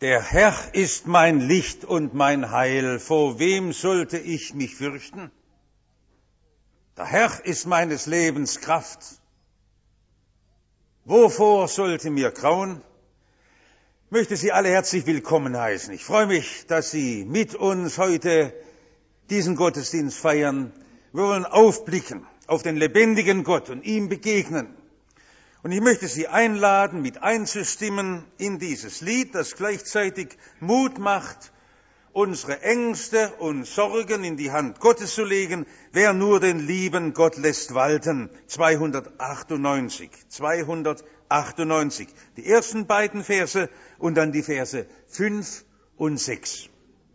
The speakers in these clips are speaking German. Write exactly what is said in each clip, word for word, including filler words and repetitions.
Der Herr ist mein Licht und mein Heil, vor wem sollte ich mich fürchten? Der Herr ist meines Lebens Kraft. Wovor sollte mir grauen? Ich möchte Sie alle herzlich willkommen heißen. Ich freue mich, dass Sie mit uns heute diesen Gottesdienst feiern. Wir wollen aufblicken auf den lebendigen Gott und ihm begegnen. Und ich möchte Sie einladen, mit einzustimmen in dieses Lied, das gleichzeitig Mut macht, unsere Ängste und Sorgen in die Hand Gottes zu legen. Wer nur den lieben Gott lässt walten. zweihundertachtundneunzig. zweihundertachtundneunzig. Die ersten beiden Verse und dann die Verse fünf und sechs.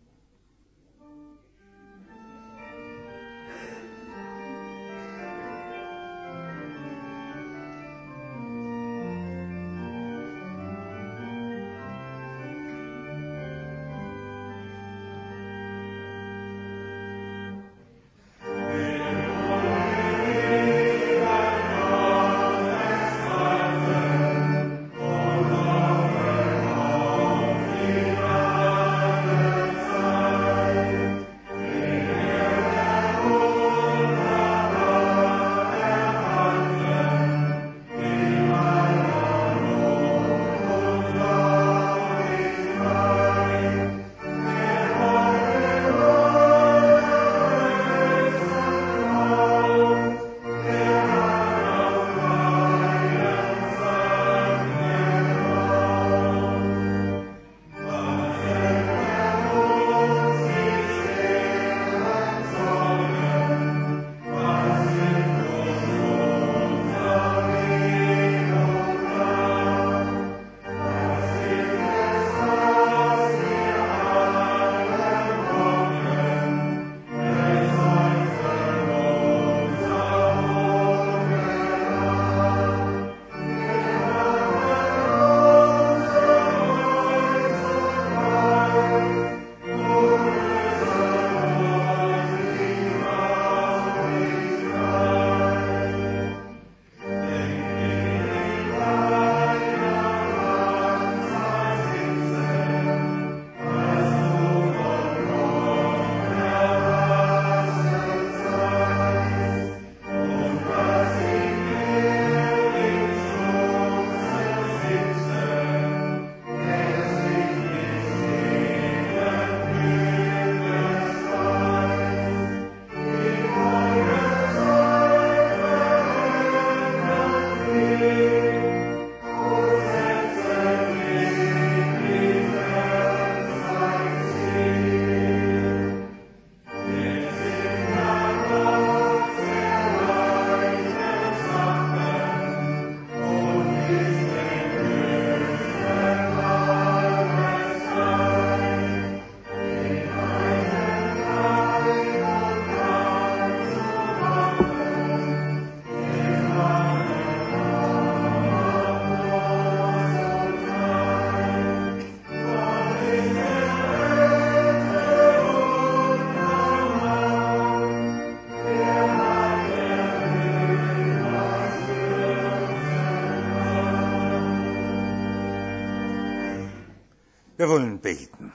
Wir wollen beten.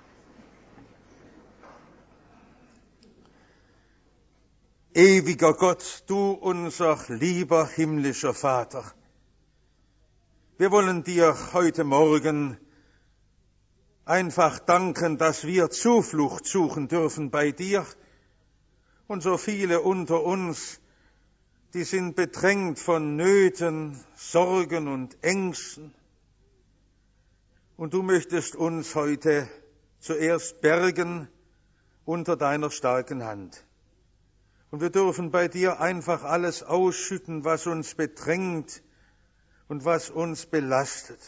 Ewiger Gott, du unser lieber himmlischer Vater, wir wollen dir heute Morgen einfach danken, dass wir Zuflucht suchen dürfen bei dir. Und so viele unter uns, die sind bedrängt von Nöten, Sorgen und Ängsten. Und du möchtest uns heute zuerst bergen unter deiner starken Hand. Und wir dürfen bei dir einfach alles ausschütten, was uns bedrängt und was uns belastet.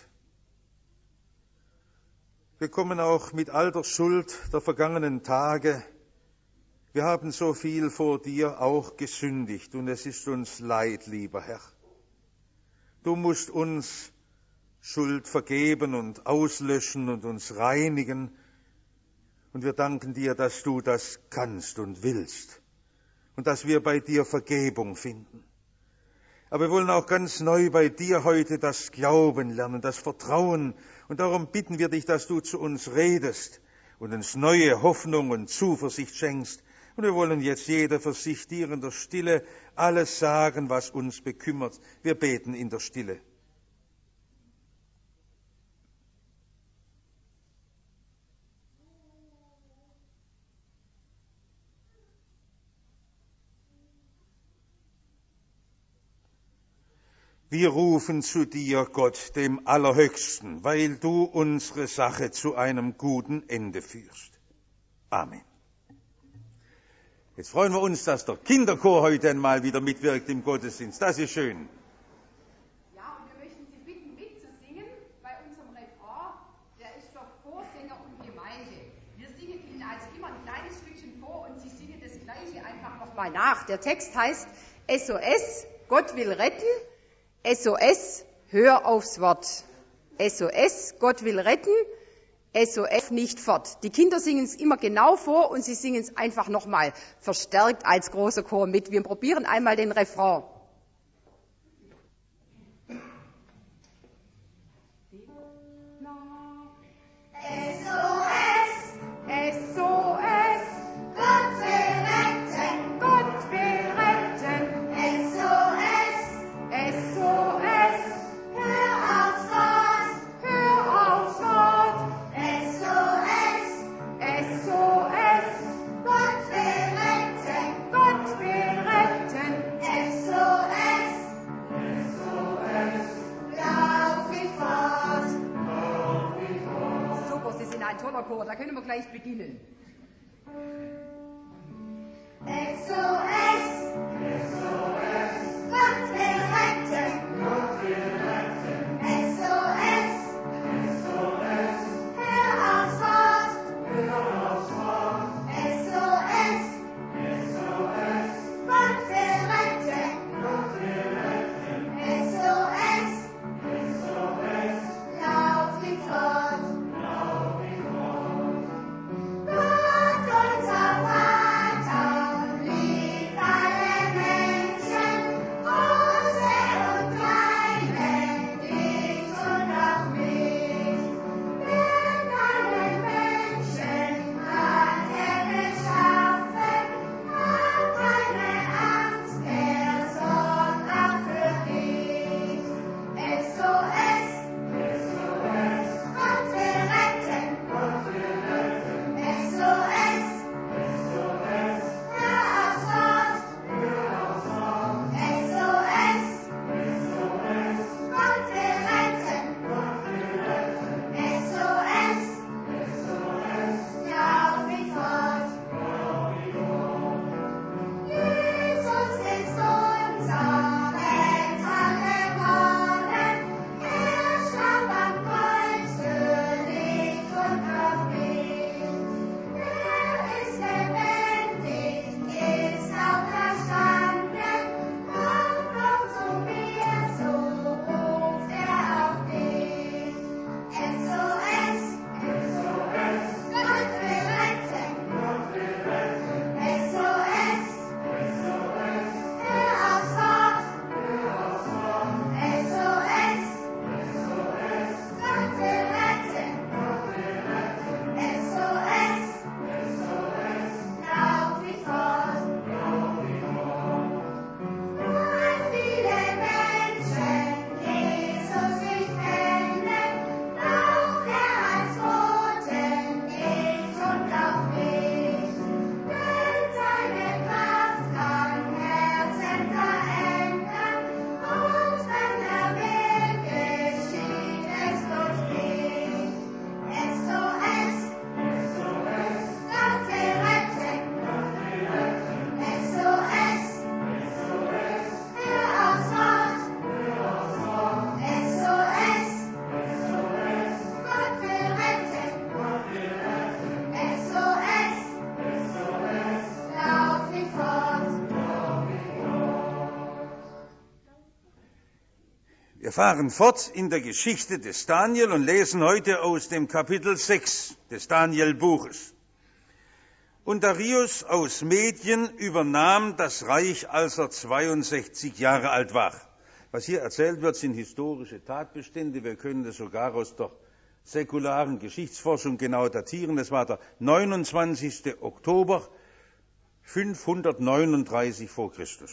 Wir kommen auch mit all der Schuld der vergangenen Tage. Wir haben so viel vor dir auch gesündigt und es ist uns leid, lieber Herr. Du musst uns Schuld vergeben und auslöschen und uns reinigen. Und wir danken dir, dass du das kannst und willst und dass wir bei dir Vergebung finden. Aber wir wollen auch ganz neu bei dir heute das Glauben lernen, das Vertrauen Und darum bitten wir dich, dass du zu uns redest und uns neue Hoffnung und Zuversicht schenkst. Und wir wollen jetzt jeder für sich dir in der Stille alles sagen, was uns bekümmert. Wir beten in der Stille. Wir rufen zu dir, Gott, dem Allerhöchsten, weil du unsere Sache zu einem guten Ende führst. Amen. Jetzt freuen wir uns, dass der Kinderchor heute einmal wieder mitwirkt im Gottesdienst. Das ist schön. Ja, und wir möchten Sie bitten, mitzusingen bei unserem Refrain. Der ist für Vorsänger und Gemeinde. Wir singen Ihnen also immer ein kleines Stückchen vor und Sie singen das Gleiche einfach nochmal nach. Der Text heißt S O S, Gott will retten. S O S, hör aufs Wort. S O S, Gott will retten. S O S, nicht fort. Die Kinder singen es immer genau vor und sie singen es einfach nochmal verstärkt als großer Chor mit. Wir probieren einmal den Refrain. S O S, S O S, Gott will retten, Gott will retten. S O S, S O S, hör aufs Wort, hör aufs Wort. S O S, S O S, Gott will retten, Gott will retten. S O S, S O S, lauf mich fort. Super, Sie sind ein toller Chor, da können wir gleich beginnen. S O S, S O S, Gott will retten, Gott will retten. S O S, S O S, hör aufs Wort, hör aufs Wort. S O S, S O S, Gott will retten, Gott will retten. S O S, S O S, lauf mich fort, lauf mich fort. Gott, unser Vater, liebt alle Menschen, große und kleine, dich und auch mich. Denn alle Menschen hat er geschaffen, hab keine Angst, er sorgt auch für dich. S O S, S O S, Gott will retten, Gott will retten. S O S, S O S, hör aufs Wort, hör aufs Wort. S O S, S O S, Gott will retten, Gott will retten. S O S, S O S, lauf mich fort, lauf mich fort. Jesus ist unser Retter geworden, er starb am Kreuz für dich und für mich. Er ist lebendig, ist auferstanden, komm, komm zu mir, so ruft er auf dich. S O S, S O S, Gott will retten, Gott will retten. S O S, S O S, hör aufs Wort, hör aufs Wort. S O S, S O S, Gott will retten, Gott will retten. S O S, S O S, lauf mich fort, lauf mich fort. Weil viele Menschen Jesus nicht kennen, braucht er als Boten dich und auch mich. Denn seine Kraft kann Herzen verändern, und wenn er will, geschieht es durch dich. S O S, S O S, Gott will retten, Gott will retten. S O S, S O S, hör aufs Wort, hör aufs Wort. S O S, S O S, Gott will retten, Gott will retten. S O S, S O S, lauf mich fort, lauf mich fort. Wir fahren fort in der Geschichte des Daniel und lesen heute aus dem Kapitel sechs des Daniel-Buches. Und Darius aus Medien übernahm das Reich, als er zweiundsechzig Jahre alt war. Was hier erzählt wird, sind historische Tatbestände. Wir können das sogar aus der säkularen Geschichtsforschung genau datieren. Das war der neunundzwanzigste Oktober fünfhundertneununddreißig vor Christus.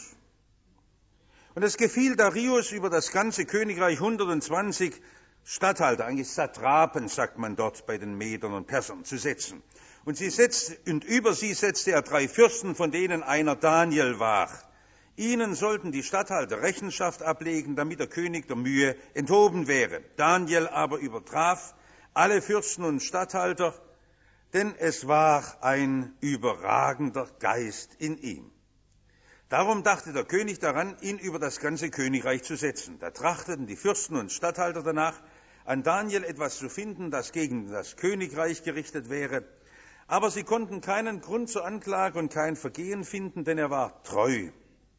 Und es gefiel Darius, über das ganze Königreich hundertzwanzig Statthalter, eigentlich Satrapen, sagt man dort bei den Medern und Persern, zu setzen. Und, sie setzt, und über sie setzte er drei Fürsten, von denen einer Daniel war. Ihnen sollten die Statthalter Rechenschaft ablegen, damit der König der Mühe enthoben wäre. Daniel aber übertraf alle Fürsten und Statthalter, denn es war ein überragender Geist in ihm. Darum dachte der König daran, ihn über das ganze Königreich zu setzen. Da trachteten die Fürsten und Statthalter danach, an Daniel etwas zu finden, das gegen das Königreich gerichtet wäre. Aber sie konnten keinen Grund zur Anklage und kein Vergehen finden, denn er war treu,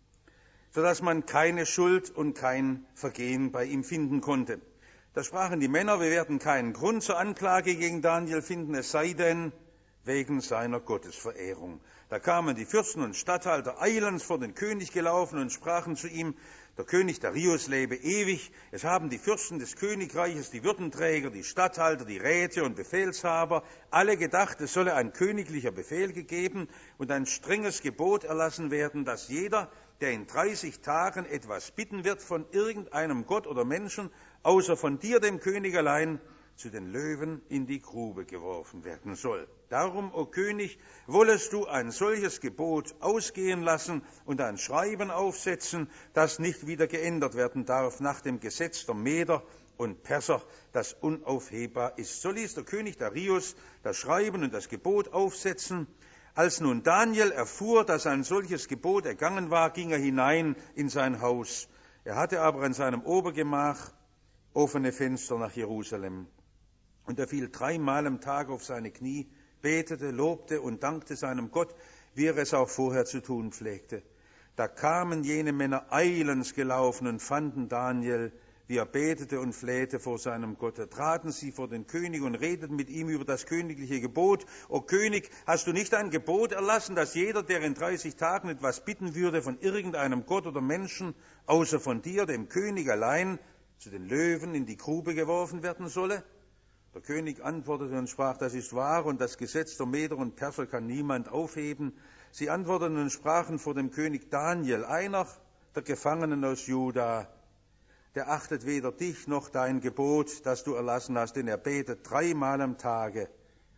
sodass man keine Schuld und kein Vergehen bei ihm finden konnte. Da sprachen die Männer, wir werden keinen Grund zur Anklage gegen Daniel finden, es sei denn wegen seiner Gottesverehrung. Da kamen die Fürsten und Statthalter eilends vor den König gelaufen und sprachen zu ihm, der König Darius lebe ewig. Es haben die Fürsten des Königreiches, die Würdenträger, die Statthalter, die Räte und Befehlshaber alle gedacht, es solle ein königlicher Befehl gegeben und ein strenges Gebot erlassen werden, dass jeder, der in dreißig Tagen etwas bitten wird von irgendeinem Gott oder Menschen, außer von dir, dem König allein, zu den Löwen in die Grube geworfen werden soll. Darum, o König, wollest du ein solches Gebot ausgehen lassen und ein Schreiben aufsetzen, das nicht wieder geändert werden darf nach dem Gesetz der Meder und Perser, das unaufhebbar ist. So ließ der König Darius das Schreiben und das Gebot aufsetzen. Als nun Daniel erfuhr, dass ein solches Gebot ergangen war, ging er hinein in sein Haus. Er hatte aber in seinem Obergemach offene Fenster nach Jerusalem. Und er fiel dreimal am Tag auf seine Knie, betete, lobte und dankte seinem Gott, wie er es auch vorher zu tun pflegte. Da kamen jene Männer eilends gelaufen und fanden Daniel, wie er betete und flehte vor seinem Gott. Da traten sie vor den König und redeten mit ihm über das königliche Gebot. O König, hast du nicht ein Gebot erlassen, dass jeder, der in dreißig Tagen etwas bitten würde von irgendeinem Gott oder Menschen, außer von dir, dem König allein, zu den Löwen in die Grube geworfen werden solle? Der König antwortete und sprach, das ist wahr, und das Gesetz der Meder und Perser kann niemand aufheben. Sie antworteten und sprachen vor dem König, Daniel, einer der Gefangenen aus Juda, der achtet weder dich noch dein Gebot, das du erlassen hast, denn er betet dreimal am Tage.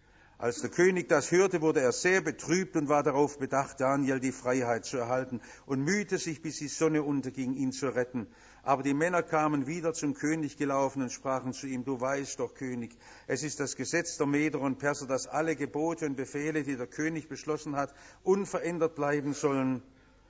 Als der König das hörte, wurde er sehr betrübt und war darauf bedacht, Daniel die Freiheit zu erhalten, und mühte sich, bis die Sonne unterging, ihn zu retten. Aber die Männer kamen wieder zum König gelaufen und sprachen zu ihm, du weißt doch, König, es ist das Gesetz der Meder und Perser, dass alle Gebote und Befehle, die der König beschlossen hat, unverändert bleiben sollen.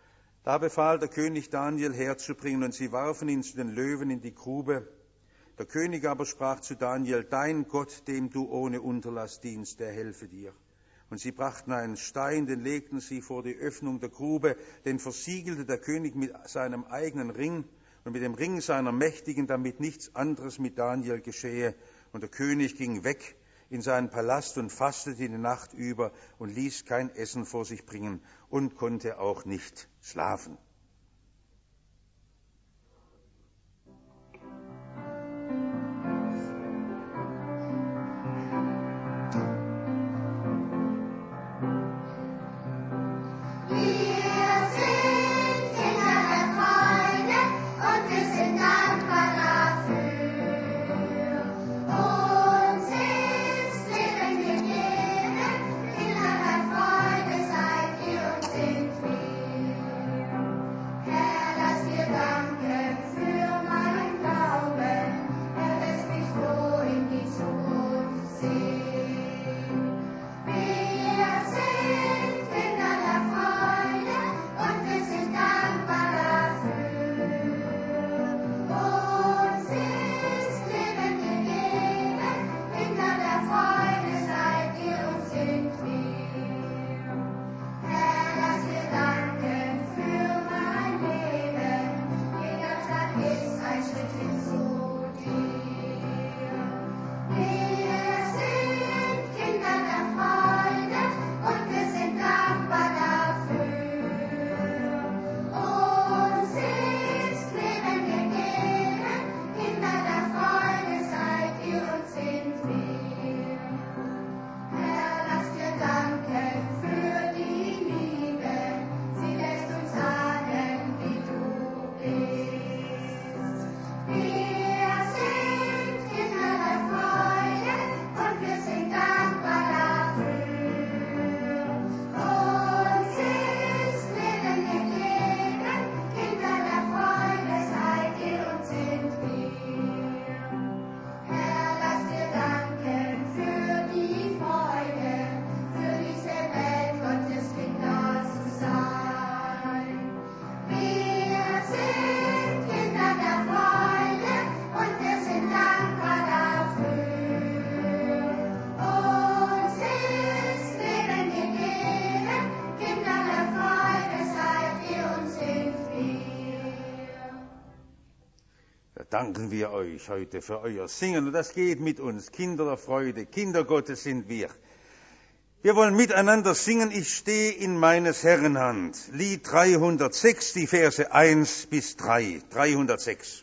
Da befahl der König, Daniel herzubringen, und sie warfen ihn zu den Löwen in die Grube. Der König aber sprach zu Daniel, dein Gott, dem du ohne Unterlass dienst, der helfe dir. Und sie brachten einen Stein, den legten sie vor die Öffnung der Grube, den versiegelte der König mit seinem eigenen Ring und mit dem Ring seiner Mächtigen, damit nichts anderes mit Daniel geschehe. Und der König ging weg in seinen Palast und fastete die Nacht über und ließ kein Essen vor sich bringen und konnte auch nicht schlafen. Sing danken wir euch heute für euer Singen. Und das geht mit uns. Kinder der Freude, Kinder Gottes sind wir. Wir wollen miteinander singen, ich stehe in meines Herrn Hand. Lied dreihundertsechs, die Verse eins bis drei. dreihundertsechs.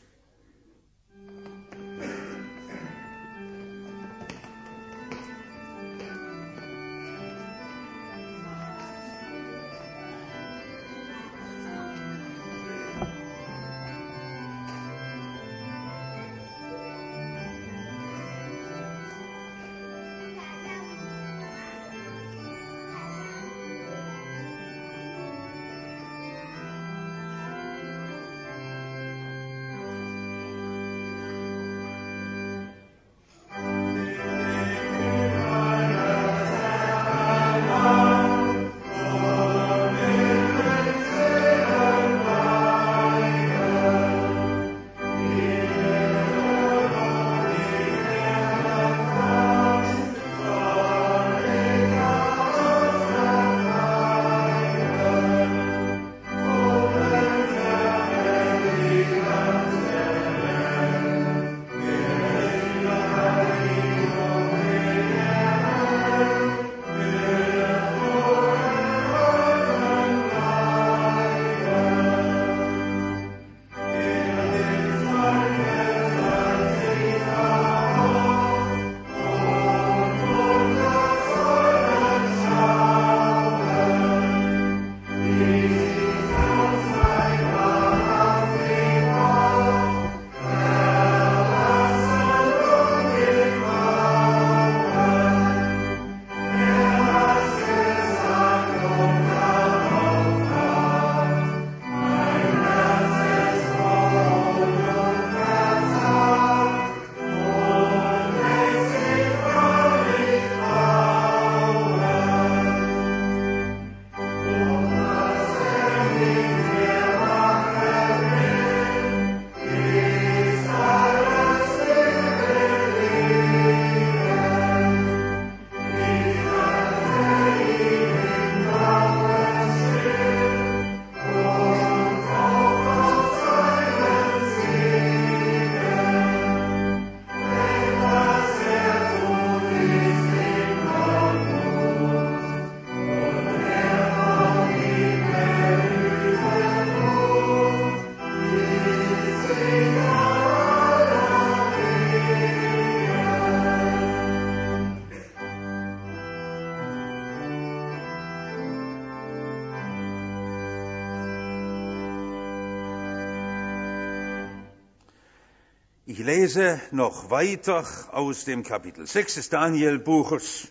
Ich lese noch weiter aus dem Kapitel sechs des Daniel-Buches,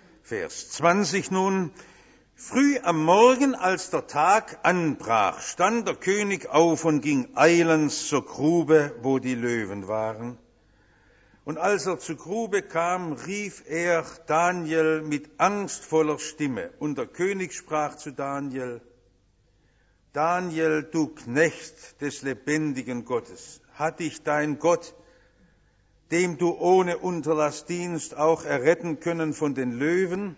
Vers zwanzig nun. Früh am Morgen, als der Tag anbrach, stand der König auf und ging eilends zur Grube, wo die Löwen waren. Und als er zur Grube kam, rief er Daniel mit angstvoller Stimme. Und der König sprach zu Daniel: Daniel, du Knecht des lebendigen Gottes, hat dich dein Gott, dem du ohne Unterlass dienst, auch erretten können von den Löwen?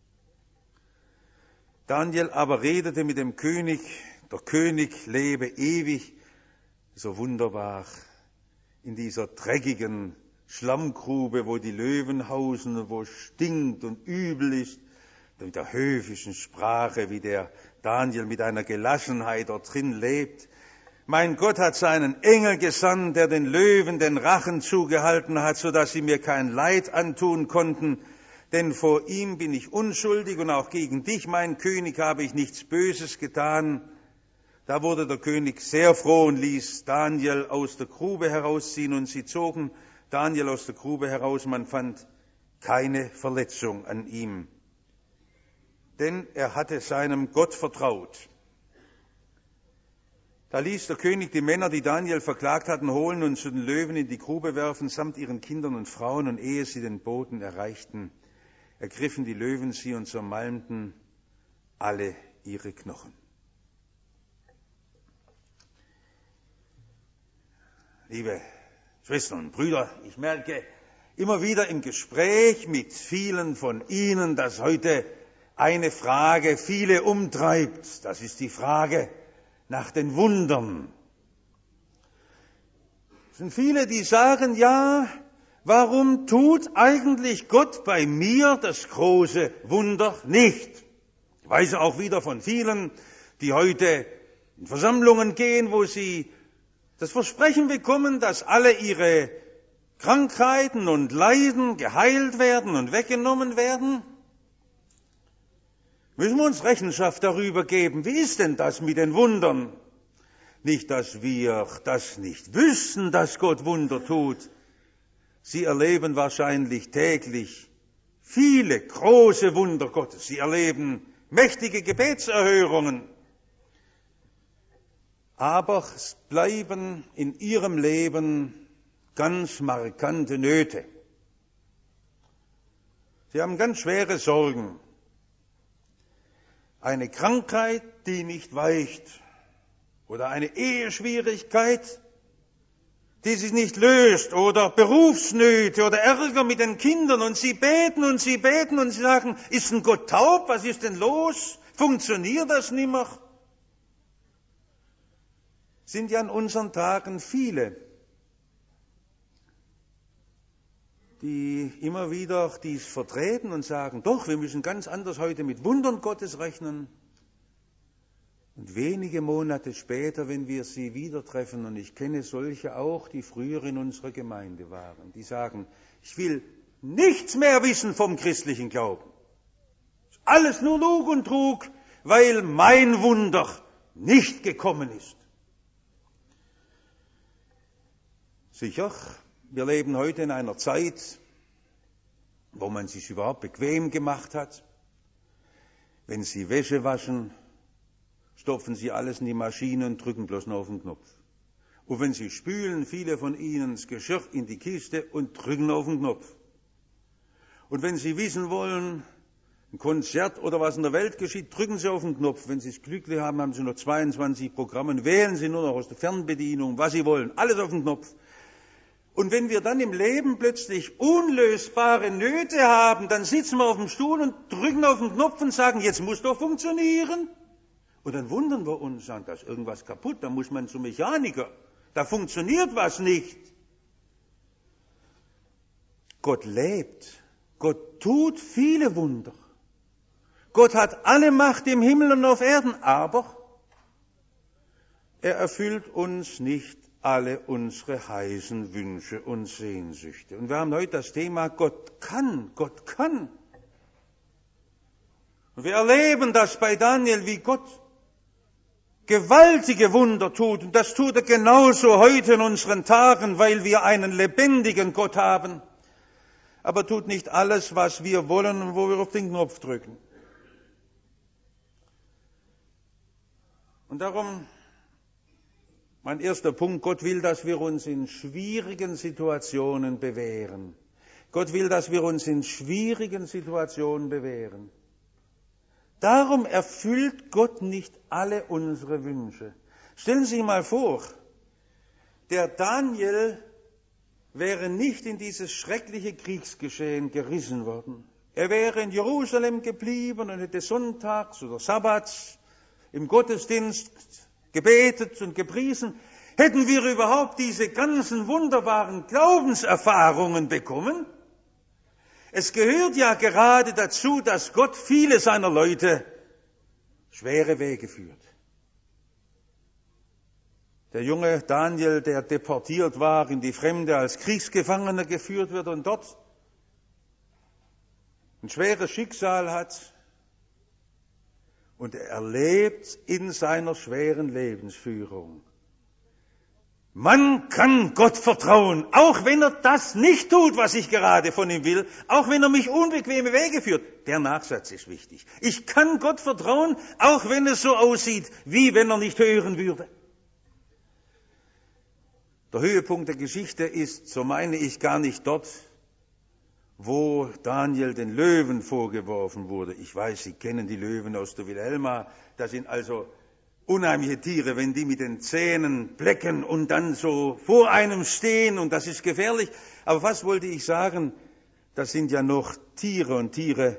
Daniel aber redete mit dem König, der König lebe ewig, so wunderbar, in dieser dreckigen Schlammgrube, wo die Löwen hausen und wo es stinkt und übel ist, mit der höfischen Sprache, wie der Daniel mit einer Gelassenheit dort drin lebt. Mein Gott hat seinen Engel gesandt, der den Löwen den Rachen zugehalten hat, so dass sie mir kein Leid antun konnten. Denn vor ihm bin ich unschuldig und auch gegen dich, mein König, habe ich nichts Böses getan. Da wurde der König sehr froh und ließ Daniel aus der Grube herausziehen. Und sie zogen Daniel aus der Grube heraus. Man fand keine Verletzung an ihm, denn er hatte seinem Gott vertraut. Da ließ der König die Männer, die Daniel verklagt hatten, holen und zu den Löwen in die Grube werfen, samt ihren Kindern und Frauen. Und ehe sie den Boden erreichten, ergriffen die Löwen sie und zermalmten alle ihre Knochen. Liebe Schwestern und Brüder, ich merke immer wieder im Gespräch mit vielen von Ihnen, dass heute eine Frage viele umtreibt. Das ist die Frage nach den Wundern. Es sind viele, die sagen, ja, warum tut eigentlich Gott bei mir das große Wunder nicht? Ich weiß auch wieder von vielen, die heute in Versammlungen gehen, wo sie das Versprechen bekommen, dass alle ihre Krankheiten und Leiden geheilt werden und weggenommen werden. Müssen wir uns Rechenschaft darüber geben, wie ist denn das mit den Wundern? Nicht, dass wir das nicht wüssten, dass Gott Wunder tut. Sie erleben wahrscheinlich täglich viele große Wunder Gottes. Sie erleben mächtige Gebetserhörungen. Aber es bleiben in ihrem Leben ganz markante Nöte. Sie haben ganz schwere Sorgen. Eine Krankheit, die nicht weicht. Oder eine Eheschwierigkeit, die sich nicht löst. Oder Berufsnöte oder Ärger mit den Kindern. Und sie beten und sie beten und sie sagen, ist denn Gott taub? Was ist denn los? Funktioniert das nimmer? Sind ja in unseren Tagen viele, die immer wieder dies vertreten und sagen, doch, wir müssen ganz anders heute mit Wundern Gottes rechnen. Und wenige Monate später, wenn wir sie wieder treffen, und ich kenne solche auch, die früher in unserer Gemeinde waren, die sagen, ich will nichts mehr wissen vom christlichen Glauben. Alles nur Lug und Trug, weil mein Wunder nicht gekommen ist. Sicher, wir leben heute in einer Zeit, wo man sich überhaupt bequem gemacht hat. Wenn Sie Wäsche waschen, stopfen Sie alles in die Maschine und drücken bloß noch auf den Knopf. Und wenn Sie spülen, viele von Ihnen das Geschirr in die Kiste und drücken auf den Knopf. Und wenn Sie wissen wollen, ein Konzert oder was in der Welt geschieht, drücken Sie auf den Knopf. Wenn Sie es glücklich haben, haben Sie noch zweiundzwanzig Programme und wählen Sie nur noch aus der Fernbedienung, was Sie wollen. Alles auf den Knopf. Und wenn wir dann im Leben plötzlich unlösbare Nöte haben, dann sitzen wir auf dem Stuhl und drücken auf den Knopf und sagen, jetzt muss doch funktionieren. Und dann wundern wir uns, sagen, da ist irgendwas kaputt, da muss man zum Mechaniker, da funktioniert was nicht. Gott lebt, Gott tut viele Wunder. Gott hat alle Macht im Himmel und auf Erden, aber er erfüllt uns nicht alle unsere heißen Wünsche und Sehnsüchte. Und wir haben heute das Thema, Gott kann, Gott kann. Und wir erleben das bei Daniel, wie Gott gewaltige Wunder tut. Und das tut er genauso heute in unseren Tagen, weil wir einen lebendigen Gott haben. Aber tut nicht alles, was wir wollen und wo wir auf den Knopf drücken. Und darum, mein erster Punkt, Gott will, dass wir uns in schwierigen Situationen bewähren. Gott will, dass wir uns in schwierigen Situationen bewähren. Darum erfüllt Gott nicht alle unsere Wünsche. Stellen Sie sich mal vor, der Daniel wäre nicht in dieses schreckliche Kriegsgeschehen gerissen worden. Er wäre in Jerusalem geblieben und hätte sonntags oder sabbats im Gottesdienst gebetet und gepriesen. Hätten wir überhaupt diese ganzen wunderbaren Glaubenserfahrungen bekommen? Es gehört ja gerade dazu, dass Gott viele seiner Leute schwere Wege führt. Der junge Daniel, der deportiert war in die Fremde, als Kriegsgefangener geführt wird und dort ein schweres Schicksal hat, und er erlebt in seiner schweren Lebensführung, man kann Gott vertrauen, auch wenn er das nicht tut, was ich gerade von ihm will, auch wenn er mich unbequeme Wege führt. Der Nachsatz ist wichtig. Ich kann Gott vertrauen, auch wenn es so aussieht, wie wenn er nicht hören würde. Der Höhepunkt der Geschichte ist, so meine ich, gar nicht dort, wo Daniel den Löwen vorgeworfen wurde. Ich weiß, Sie kennen die Löwen aus der Wilhelma. Das sind also unheimliche Tiere, wenn die mit den Zähnen blecken und dann so vor einem stehen, und das ist gefährlich. Aber was wollte ich sagen? Das sind ja noch Tiere, und Tiere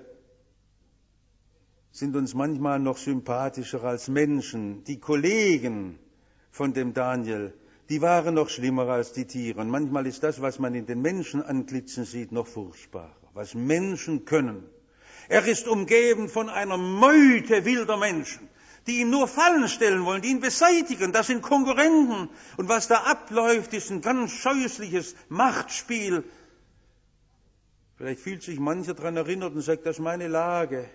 sind uns manchmal noch sympathischer als Menschen. Die Kollegen von dem Daniel, die waren noch schlimmer als die Tiere. Und manchmal ist das, was man in den Menschenantlitzen sieht, noch furchtbarer. Was Menschen können. Er ist umgeben von einer Meute wilder Menschen, die ihn nur fallen stellen wollen, die ihn beseitigen. Das sind Konkurrenten. Und was da abläuft, ist ein ganz scheußliches Machtspiel. Vielleicht fühlt sich mancher daran erinnert und sagt, das ist meine Lage.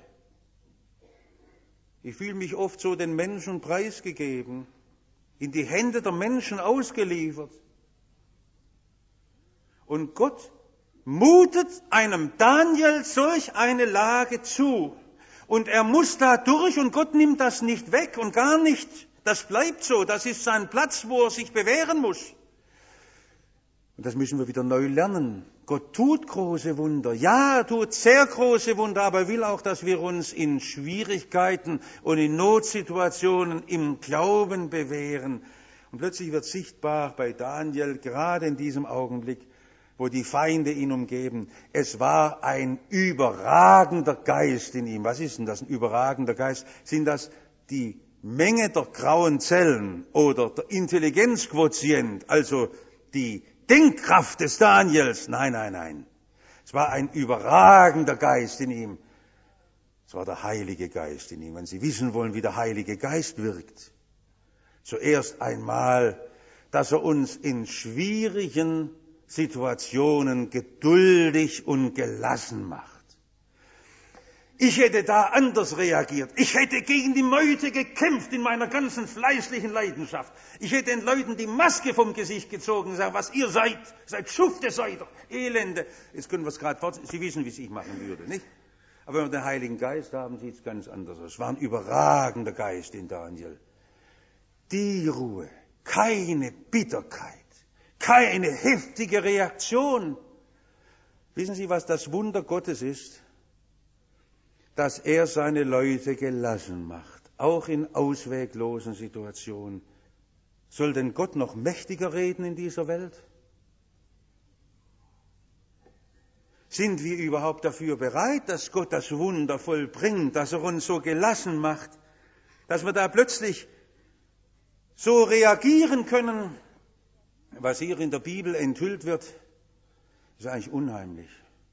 Ich fühle mich oft so den Menschen preisgegeben, in die Hände der Menschen ausgeliefert. Und Gott mutet einem Daniel solch eine Lage zu. Und er muss da durch und Gott nimmt das nicht weg und gar nicht. Das bleibt so. Das ist sein Platz, wo er sich bewähren muss. Und das müssen wir wieder neu lernen. Gott tut große Wunder. Ja, er tut sehr große Wunder, aber er will auch, dass wir uns in Schwierigkeiten und in Notsituationen im Glauben bewähren. Und plötzlich wird sichtbar bei Daniel, gerade in diesem Augenblick, wo die Feinde ihn umgeben, es war ein überragender Geist in ihm. Was ist denn das, ein überragender Geist? Sind das die Menge der grauen Zellen oder der Intelligenzquotient, also die Denkkraft des Daniels? Nein, nein, nein. Es war ein überragender Geist in ihm. Es war der Heilige Geist in ihm. Wenn Sie wissen wollen, wie der Heilige Geist wirkt, zuerst einmal, dass er uns in schwierigen Situationen geduldig und gelassen macht. Ich hätte da anders reagiert. Ich hätte gegen die Meute gekämpft in meiner ganzen fleischlichen Leidenschaft. Ich hätte den Leuten die Maske vom Gesicht gezogen und gesagt, was ihr seid, seid Schufte, seid ihr, Elende. Jetzt können wir es gerade fort. Sie wissen, wie es ich machen würde, nicht? Aber wenn wir den Heiligen Geist haben, sieht es ganz anders aus. Es war ein überragender Geist in Daniel. Die Ruhe, keine Bitterkeit. Keine heftige Reaktion. Wissen Sie, was das Wunder Gottes ist? Dass er seine Leute gelassen macht, auch in ausweglosen Situationen. Soll denn Gott noch mächtiger reden in dieser Welt? Sind wir überhaupt dafür bereit, dass Gott das Wunder vollbringt, dass er uns so gelassen macht, dass wir da plötzlich so reagieren können? Was hier in der Bibel enthüllt wird, ist eigentlich unheimlich.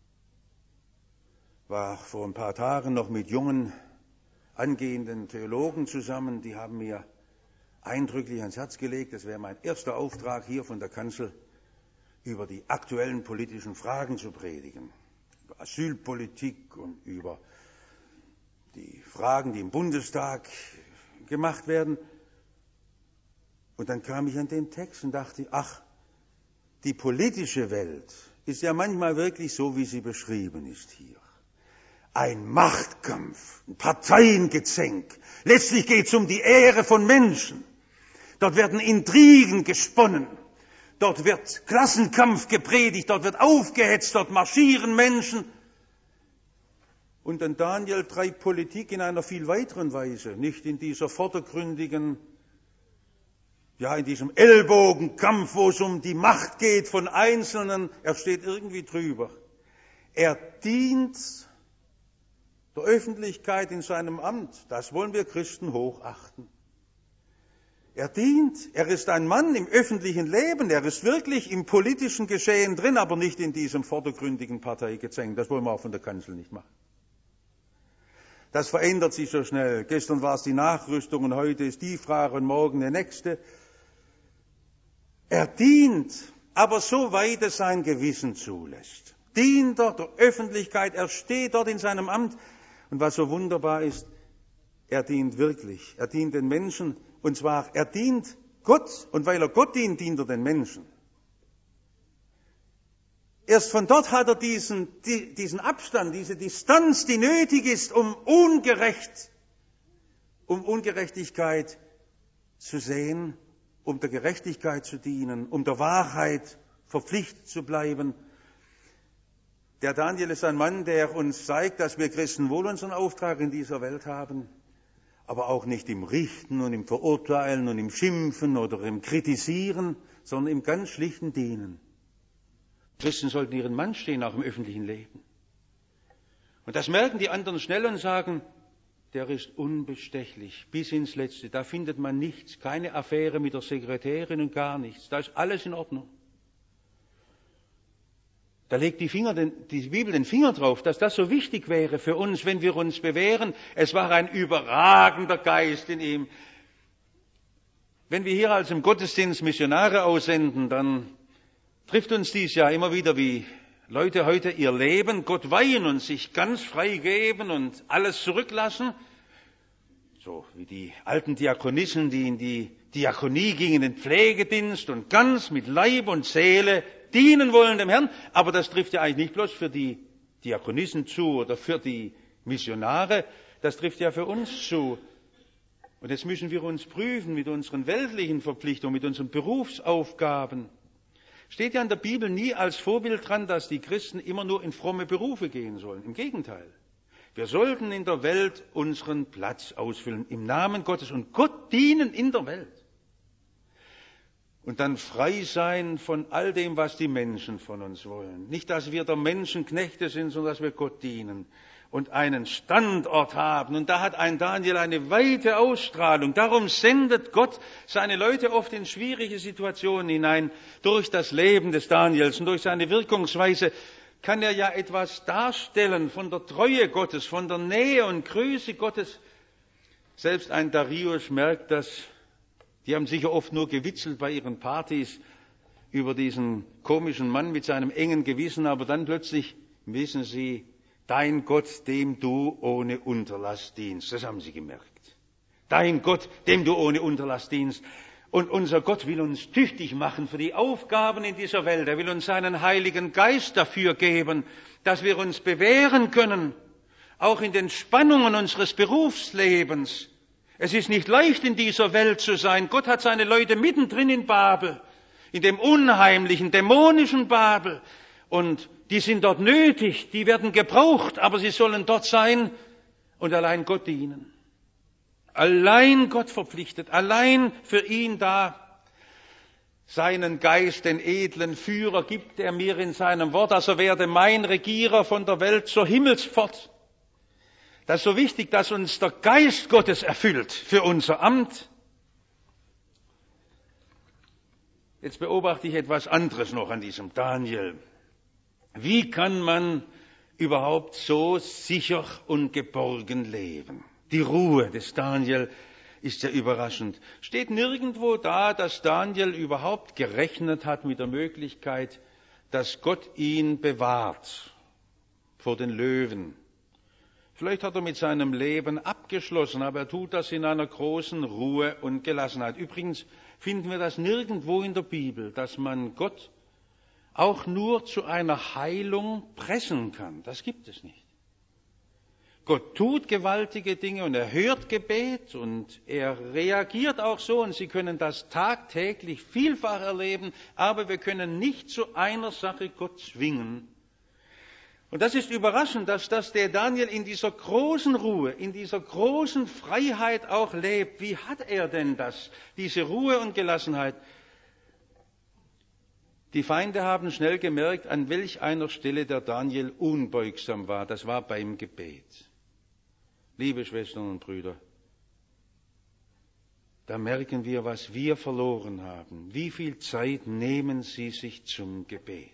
Ich war vor ein paar Tagen noch mit jungen, angehenden Theologen zusammen, die haben mir eindrücklich ans Herz gelegt, das wäre mein erster Auftrag hier von der Kanzel, über die aktuellen politischen Fragen zu predigen. Über Asylpolitik und über die Fragen, die im Bundestag gemacht werden. Und dann kam ich an den Text und dachte, ach, die politische Welt ist ja manchmal wirklich so, wie sie beschrieben ist hier. Ein Machtkampf, ein Parteiengezänk. Letztlich geht es um die Ehre von Menschen. Dort werden Intrigen gesponnen. Dort wird Klassenkampf gepredigt, dort wird aufgehetzt, dort marschieren Menschen. Und dann Daniel treibt Politik in einer viel weiteren Weise, nicht in dieser vordergründigen, ja, in diesem Ellbogenkampf, wo es um die Macht geht von Einzelnen. Er steht irgendwie drüber. Er dient der Öffentlichkeit in seinem Amt. Das wollen wir Christen hochachten. Er dient, er ist ein Mann im öffentlichen Leben, er ist wirklich im politischen Geschehen drin, aber nicht in diesem vordergründigen Parteigezänk. Das wollen wir auch von der Kanzel nicht machen. Das verändert sich so schnell. Gestern war es die Nachrüstung und heute ist die Frage und morgen die nächste. Er dient, aber so weit es sein Gewissen zulässt. Dient er der Öffentlichkeit, er steht dort in seinem Amt. Und was so wunderbar ist, er dient wirklich. Er dient den Menschen. Und zwar, er dient Gott. Und weil er Gott dient, dient er den Menschen. Erst von dort hat er diesen, die, diesen Abstand, diese Distanz, die nötig ist, um ungerecht, um Ungerechtigkeit zu sehen, um der Gerechtigkeit zu dienen, um der Wahrheit verpflichtet zu bleiben. Der Daniel ist ein Mann, der uns zeigt, dass wir Christen wohl unseren Auftrag in dieser Welt haben, aber auch nicht im Richten und im Verurteilen und im Schimpfen oder im Kritisieren, sondern im ganz schlichten Dienen. Christen sollten ihren Mann stehen, auch im öffentlichen Leben. Und das merken die anderen schnell und sagen, der ist unbestechlich bis ins Letzte. Da findet man nichts, keine Affäre mit der Sekretärin und gar nichts. Da ist alles in Ordnung. Da legt die, Finger, die Bibel den Finger drauf, dass das so wichtig wäre für uns, wenn wir uns bewähren. Es war ein überragender Geist in ihm. Wenn wir hier als im Gottesdienst Missionare aussenden, dann trifft uns dies ja immer wieder, wie Leute heute ihr Leben Gott weihen und sich ganz frei geben und alles zurücklassen. So wie die alten Diakonissen, die in die Diakonie gingen, in den Pflegedienst und ganz mit Leib und Seele dienen wollen dem Herrn. Aber das trifft ja eigentlich nicht bloß für die Diakonissen zu oder für die Missionare, das trifft ja für uns zu. Und jetzt müssen wir uns prüfen mit unseren weltlichen Verpflichtungen, mit unseren Berufsaufgaben. Steht ja in der Bibel nie als Vorbild dran, dass die Christen immer nur in fromme Berufe gehen sollen. Im Gegenteil. Wir sollten in der Welt unseren Platz ausfüllen, im Namen Gottes und Gott dienen in der Welt. Und dann frei sein von all dem, was die Menschen von uns wollen. Nicht, dass wir der Menschen Knechte sind, sondern dass wir Gott dienen und einen Standort haben. Und da hat ein Daniel eine weite Ausstrahlung. Darum sendet Gott seine Leute oft in schwierige Situationen hinein. Durch das Leben des Daniels und durch seine Wirkungsweise kann er ja etwas darstellen von der Treue Gottes, von der Nähe und Größe Gottes. Selbst ein Darius merkt das. Die haben sicher oft nur gewitzelt bei ihren Partys über diesen komischen Mann mit seinem engen Gewissen, aber dann plötzlich wissen sie, dein Gott, dem du ohne Unterlass dienst. Das haben sie gemerkt. Dein Gott, dem du ohne Unterlass dienst. Und unser Gott will uns tüchtig machen für die Aufgaben in dieser Welt. Er will uns seinen Heiligen Geist dafür geben, dass wir uns bewähren können, auch in den Spannungen unseres Berufslebens. Es ist nicht leicht, in dieser Welt zu sein. Gott hat seine Leute mittendrin in Babel, in dem unheimlichen, dämonischen Babel. Und die sind dort nötig, die werden gebraucht, aber sie sollen dort sein und allein Gott dienen. Allein Gott verpflichtet, allein für ihn da. Seinen Geist, den edlen Führer, gibt er mir in seinem Wort, also werde mein Regierer von der Welt zur Himmelspfort. Das ist so wichtig, dass uns der Geist Gottes erfüllt für unser Amt. Jetzt beobachte ich etwas anderes noch an diesem Daniel. Wie kann man überhaupt so sicher und geborgen leben? Die Ruhe des Daniel ist ja überraschend. Steht nirgendwo da, dass Daniel überhaupt gerechnet hat mit der Möglichkeit, dass Gott ihn bewahrt vor den Löwen. Vielleicht hat er mit seinem Leben abgeschlossen, aber er tut das in einer großen Ruhe und Gelassenheit. Übrigens finden wir das nirgendwo in der Bibel, dass man Gott auch nur zu einer Heilung pressen kann. Das gibt es nicht. Gott tut gewaltige Dinge und er hört Gebet und er reagiert auch so und Sie können das tagtäglich vielfach erleben, aber wir können nicht zu einer Sache Gott zwingen. Und das ist überraschend, dass das der Daniel in dieser großen Ruhe, in dieser großen Freiheit auch lebt. Wie hat er denn das, diese Ruhe und Gelassenheit? Die Feinde haben schnell gemerkt, an welch einer Stelle der Daniel unbeugsam war. Das war beim Gebet. Liebe Schwestern und Brüder, da merken wir, was wir verloren haben. Wie viel Zeit nehmen Sie sich zum Gebet?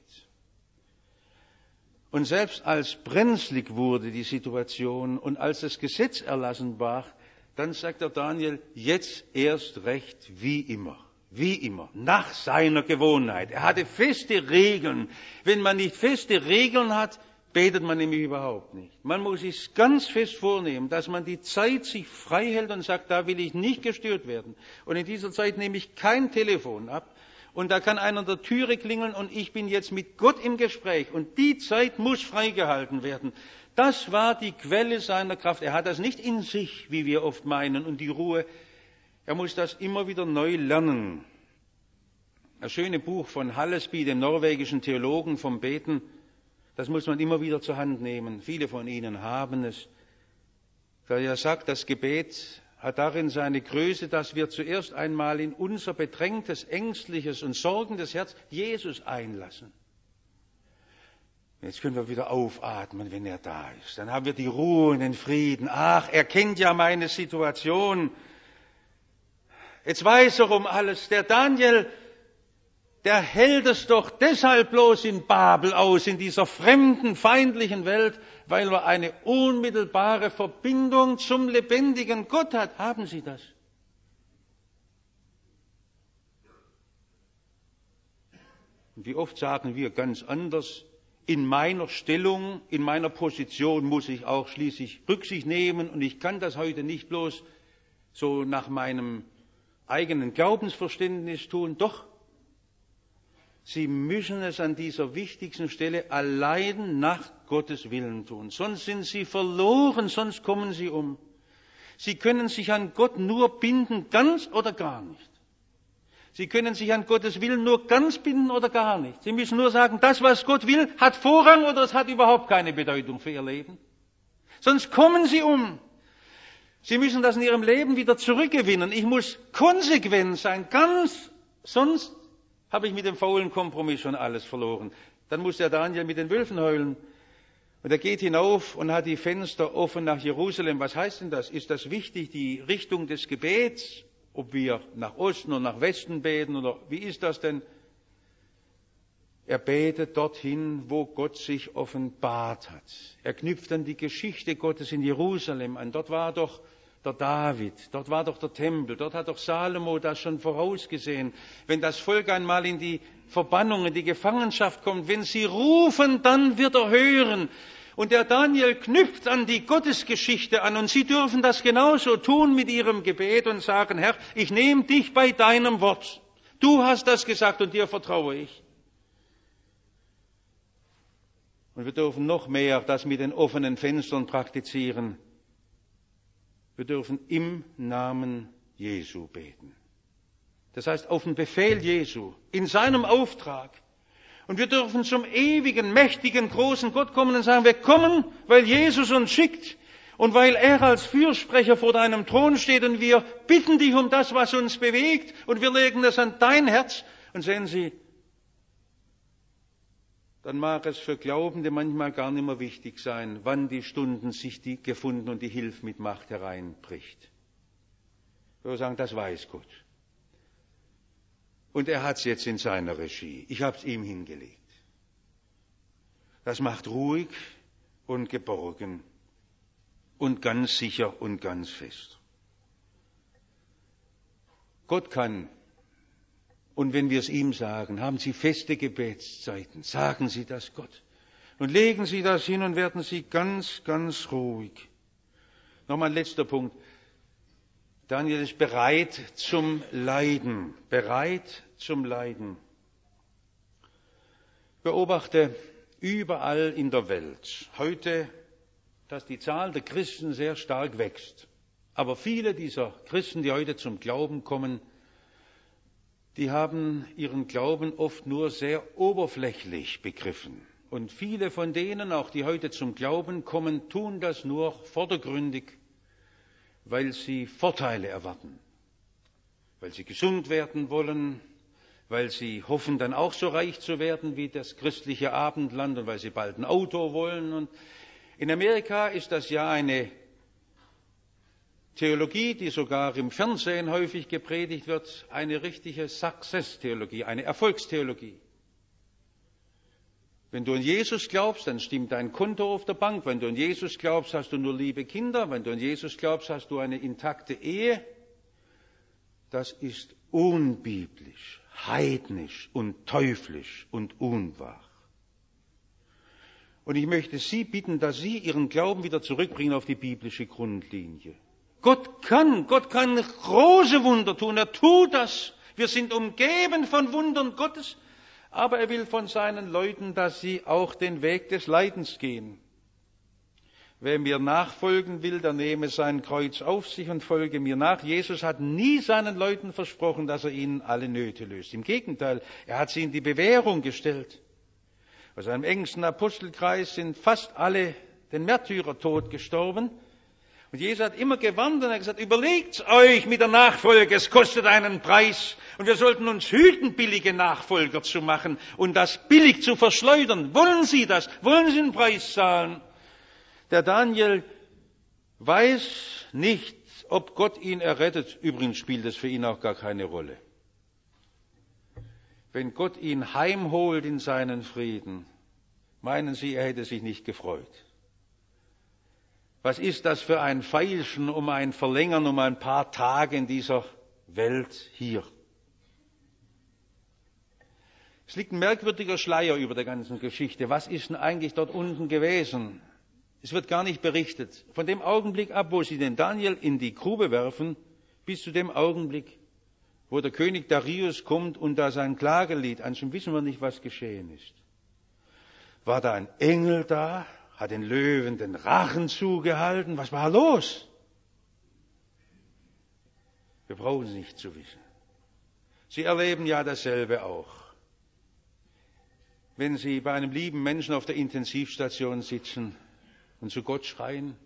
Und selbst als brenzlig wurde die Situation und als das Gesetz erlassen war, dann sagt der Daniel, jetzt erst recht wie immer, wie immer, nach seiner Gewohnheit. Er hatte feste Regeln. Wenn man nicht feste Regeln hat, betet man nämlich überhaupt nicht. Man muss sich ganz fest vornehmen, dass man die Zeit sich frei hält und sagt, da will ich nicht gestört werden. Und in dieser Zeit nehme ich kein Telefon ab. Und da kann einer an der Türe klingeln und ich bin jetzt mit Gott im Gespräch. Und die Zeit muss freigehalten werden. Das war die Quelle seiner Kraft. Er hat das nicht in sich, wie wir oft meinen, und die Ruhe. Er muss das immer wieder neu lernen. Das schöne Buch von Hallesby, dem norwegischen Theologen, vom Beten, das muss man immer wieder zur Hand nehmen. Viele von Ihnen haben es. Da er sagt, das Gebet hat darin seine Größe, dass wir zuerst einmal in unser bedrängtes, ängstliches und sorgendes Herz Jesus einlassen. Jetzt können wir wieder aufatmen, wenn er da ist. Dann haben wir die Ruhe und den Frieden. Ach, er kennt ja meine Situation. Jetzt weiß er um alles. Der Daniel, der hält es doch deshalb bloß in Babel aus, in dieser fremden, feindlichen Welt, weil er eine unmittelbare Verbindung zum lebendigen Gott hat. Haben Sie das? Und wie oft sagen wir ganz anders, in meiner Stellung, in meiner Position muss ich auch schließlich Rücksicht nehmen und ich kann das heute nicht bloß so nach meinem eigenen Glaubensverständnis tun. Doch, Sie müssen es an dieser wichtigsten Stelle allein nach Gottes Willen tun. Sonst sind Sie verloren, sonst kommen Sie um. Sie können sich an Gott nur binden, ganz oder gar nicht. Sie können sich an Gottes Willen nur ganz binden oder gar nicht. Sie müssen nur sagen, das, was Gott will, hat Vorrang oder es hat überhaupt keine Bedeutung für Ihr Leben. Sonst kommen Sie um. Sie müssen das in Ihrem Leben wieder zurückgewinnen. Ich muss konsequent sein, ganz, sonst habe ich mit dem faulen Kompromiss schon alles verloren. Dann muss der Daniel mit den Wölfen heulen. Und er geht hinauf und hat die Fenster offen nach Jerusalem. Was heißt denn das? Ist das wichtig, die Richtung des Gebets? Ob wir nach Osten oder nach Westen beten oder wie ist das denn? Er betet dorthin, wo Gott sich offenbart hat. Er knüpft an die Geschichte Gottes in Jerusalem an. Dort war doch der David, dort war doch der Tempel, dort hat doch Salomo das schon vorausgesehen. Wenn das Volk einmal in die Verbannung, in die Gefangenschaft kommt, wenn sie rufen, dann wird er hören. Und der Daniel knüpft an die Gottesgeschichte an und Sie dürfen das genauso tun mit Ihrem Gebet und sagen, Herr, ich nehme dich bei deinem Wort. Du hast das gesagt und dir vertraue ich. Und wir dürfen noch mehr das mit den offenen Fenstern praktizieren. Wir dürfen im Namen Jesu beten. Das heißt, auf den Befehl Jesu, in seinem Auftrag. Und wir dürfen zum ewigen, mächtigen, großen Gott kommen und sagen, wir kommen, weil Jesus uns schickt und weil er als Fürsprecher vor deinem Thron steht und wir bitten dich um das, was uns bewegt und wir legen das an dein Herz. Und sehen Sie, dann mag es für Glaubende manchmal gar nicht mehr wichtig sein, wann die Stunden sich die gefunden und die Hilfe mit Macht hereinbricht. Wir sagen, das weiß Gott. Und er hat es jetzt in seiner Regie. Ich habe es ihm hingelegt. Das macht ruhig und geborgen und ganz sicher und ganz fest. Gott kann. Und wenn wir es ihm sagen, haben Sie feste Gebetszeiten. Sagen Sie das Gott. Und legen Sie das hin und werden Sie ganz, ganz ruhig. Nochmal ein letzter Punkt. Daniel ist bereit zum Leiden. Bereit zum Leiden. Ich beobachte überall in der Welt heute, dass die Zahl der Christen sehr stark wächst. Aber viele dieser Christen, die heute zum Glauben kommen, die haben ihren Glauben oft nur sehr oberflächlich begriffen. Und viele von denen, auch die heute zum Glauben kommen, tun das nur vordergründig, weil sie Vorteile erwarten, weil sie gesund werden wollen, weil sie hoffen, dann auch so reich zu werden wie das christliche Abendland und weil sie bald ein Auto wollen. Und in Amerika ist das ja eine Theologie, die sogar im Fernsehen häufig gepredigt wird, eine richtige Success-Theologie, eine Erfolgstheologie. Wenn du an Jesus glaubst, dann stimmt dein Konto auf der Bank. Wenn du an Jesus glaubst, hast du nur liebe Kinder. Wenn du an Jesus glaubst, hast du eine intakte Ehe. Das ist unbiblisch, heidnisch und teuflisch und unwahr. Und ich möchte Sie bitten, dass Sie Ihren Glauben wieder zurückbringen auf die biblische Grundlinie. Gott kann, Gott kann große Wunder tun, er tut das. Wir sind umgeben von Wundern Gottes, aber er will von seinen Leuten, dass sie auch den Weg des Leidens gehen. Wer mir nachfolgen will, der nehme sein Kreuz auf sich und folge mir nach. Jesus hat nie seinen Leuten versprochen, dass er ihnen alle Nöte löst. Im Gegenteil, er hat sie in die Bewährung gestellt. Aus seinem engsten Apostelkreis sind fast alle den Märtyrertod gestorben. Und Jesus hat immer gewarnt und er hat gesagt, überlegt's euch mit der Nachfolge, es kostet einen Preis. Und wir sollten uns hüten, billige Nachfolger zu machen und das billig zu verschleudern. Wollen Sie das? Wollen Sie einen Preis zahlen? Der Daniel weiß nicht, ob Gott ihn errettet. Übrigens spielt es für ihn auch gar keine Rolle. Wenn Gott ihn heimholt in seinen Frieden, meinen Sie, er hätte sich nicht gefreut? Was ist das für ein Feilschen um ein Verlängern um ein paar Tage in dieser Welt hier? Es liegt ein merkwürdiger Schleier über der ganzen Geschichte. Was ist denn eigentlich dort unten gewesen? Es wird gar nicht berichtet. Von dem Augenblick ab, wo sie den Daniel in die Grube werfen, bis zu dem Augenblick, wo der König Darius kommt und da sein Klagelied anstimmt, wissen wir nicht, was geschehen ist. War da ein Engel da? Hat den Löwen den Rachen zugehalten? Was war los? Wir brauchen es nicht zu wissen. Sie erleben ja dasselbe auch. Wenn Sie bei einem lieben Menschen auf der Intensivstation sitzen und zu Gott schreien,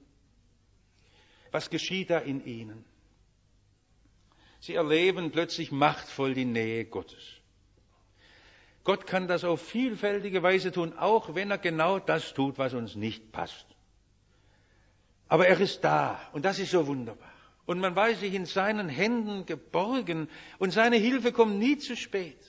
was geschieht da in Ihnen? Sie erleben plötzlich machtvoll die Nähe Gottes. Gott kann das auf vielfältige Weise tun, auch wenn er genau das tut, was uns nicht passt. Aber er ist da und das ist so wunderbar. Und man weiß sich in seinen Händen geborgen und seine Hilfe kommt nie zu spät.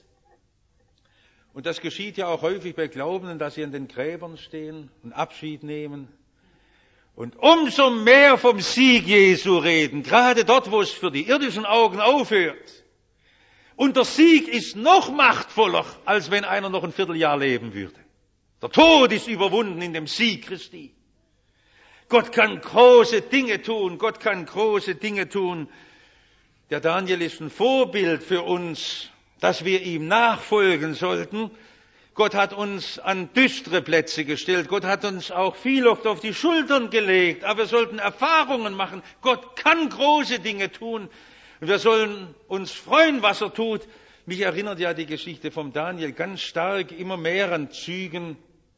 Und das geschieht ja auch häufig bei Glaubenden, dass sie an den Gräbern stehen und Abschied nehmen. Und umso mehr vom Sieg Jesu reden, gerade dort, wo es für die irdischen Augen aufhört. Und der Sieg ist noch machtvoller, als wenn einer noch ein Vierteljahr leben würde. Der Tod ist überwunden in dem Sieg Christi. Gott kann große Dinge tun, Gott kann große Dinge tun. Der Daniel ist ein Vorbild für uns, dass wir ihm nachfolgen sollten. Gott hat uns an düstere Plätze gestellt. Gott hat uns auch viel oft auf die Schultern gelegt. Aber wir sollten Erfahrungen machen. Gott kann große Dinge tun. Und wir sollen uns freuen, was er tut. Mich erinnert ja die Geschichte vom Daniel ganz stark, immer mehr an Zügen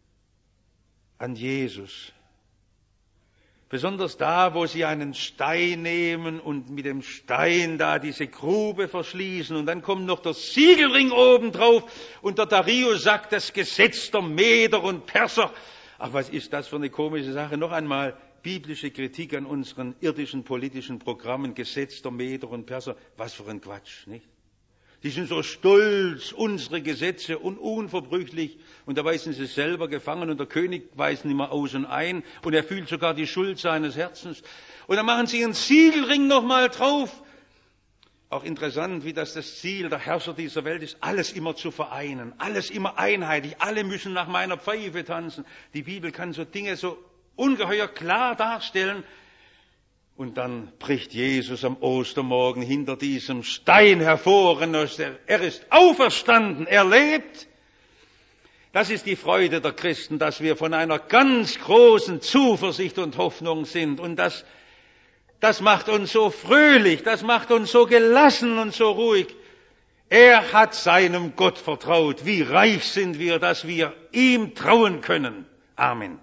an Jesus. Besonders da, wo sie einen Stein nehmen und mit dem Stein da diese Grube verschließen. Und dann kommt noch der Siegelring oben drauf. Und der Darius sagt, das Gesetz der Meder und Perser. Ach, was ist das für eine komische Sache? Noch einmal biblische Kritik an unseren irdischen politischen Programmen. Gesetz der Meder und Perser. Was für ein Quatsch, nicht? Die sind so stolz, unsere Gesetze und unverbrüchlich. Und dabei sind sie selber gefangen und der König weiß nicht mehr aus und ein. Und er fühlt sogar die Schuld seines Herzens. Und dann machen sie ihren Siegelring nochmal drauf. Auch interessant, wie das das Ziel der Herrscher dieser Welt ist, alles immer zu vereinen. Alles immer einheitlich. Alle müssen nach meiner Pfeife tanzen. Die Bibel kann so Dinge so ungeheuer klar darstellen. Und dann bricht Jesus am Ostermorgen hinter diesem Stein hervor. Er ist auferstanden, er lebt. Das ist die Freude der Christen, dass wir von einer ganz großen Zuversicht und Hoffnung sind. Und das, das macht uns so fröhlich, das macht uns so gelassen und so ruhig. Er hat seinem Gott vertraut. Wie reich sind wir, dass wir ihm trauen können. Amen.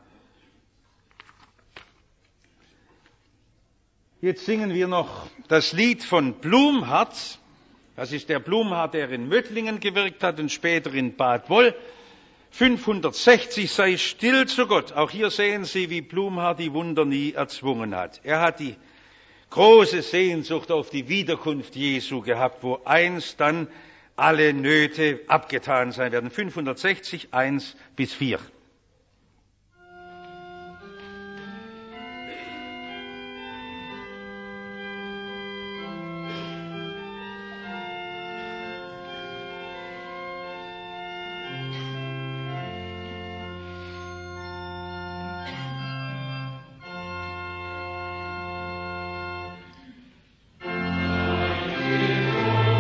Jetzt singen wir noch das Lied von Blumhardt. Das ist der Blumhardt, der in Möttlingen gewirkt hat und später in Bad Woll. fünfhundertsechzig, sei still zu Gott. Auch hier sehen Sie, wie Blumhardt die Wunder nie erzwungen hat. Er hat die große Sehnsucht auf die Wiederkunft Jesu gehabt, wo einst dann alle Nöte abgetan sein werden. fünfhundertsechzig, eins bis vier.